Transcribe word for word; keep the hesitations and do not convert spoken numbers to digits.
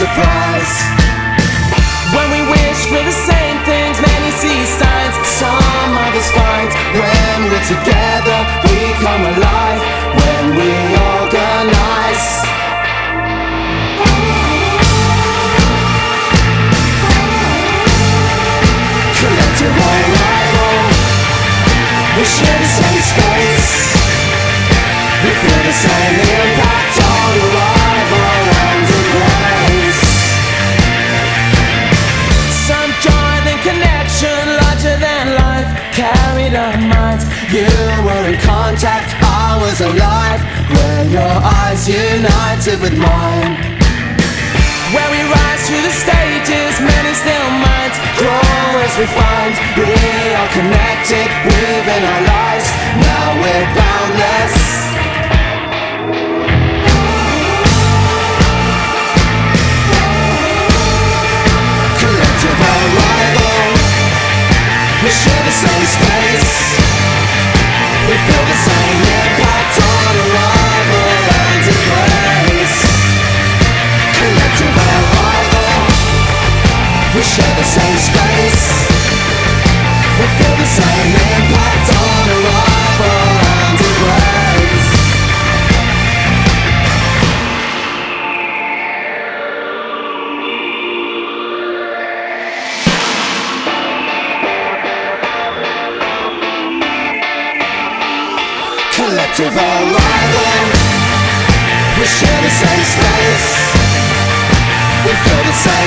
surprise. When we wish for the same things, many see signs, some others find. When we're together, we come alive. When we organize. Collective arrival. We share the same space. We feel the same impact on arrival and embrace. Some joy, then connection, larger than life, carried our minds. You were in contact, I was alive. When your eyes united with mine. Where we rise through the stages, many still minds grow as we find. We are connected within our lives. Now we're boundless. Collective arrival. We share the same space. We feel the same impact on arrival and embrace. Collective arrival. We share the same space. We feel the same impact on arrival and embrace. Collective arrival. We share the same space. We feel the same